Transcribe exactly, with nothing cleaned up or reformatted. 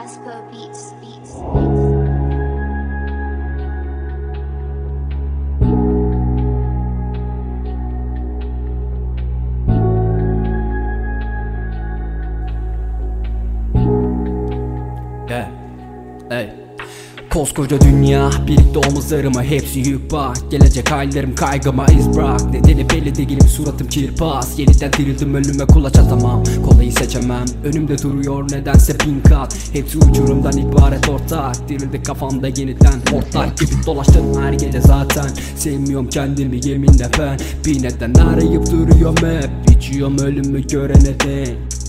Casper Beats, Beats. Yeah. Hey. Koskoca dünya, birlikte omuzlarıma hepsi yük bak. Gelecek hallerim kaygıma iz bırak. Nedeni belli değilim, suratım kirpas. Yeniden dirildim, ölüme kulaç atamam. Kolayı seçemem, önümde duruyor nedense bin kat. Hepsi uçurumdan ibaret ortak. Dirildi kafamda yeniden hortlak gibi dolaştım her gece zaten. Sevmiyorum kendimi yeminle ben. Bir neden arayıp duruyorum hep. İçiyorum ölümü görene dek.